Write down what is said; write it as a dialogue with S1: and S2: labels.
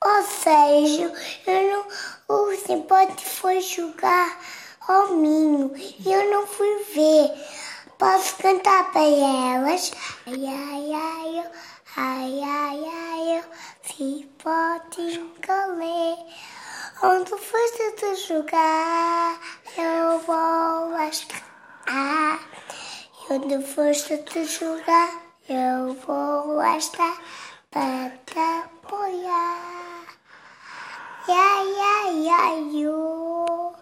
S1: Ou seja, o Cipó foi jogar ao Minho e eu não fui ver. Posso cantar para elas? Ai, ai, ai, eu, ai, ai, ai, eu, Cipó Tincolê. Onde foste tu jogar, eu vou lá estar. E onde foste tu jogar, eu vou lá estar para te apoiar. Ai, ai, ai, ai,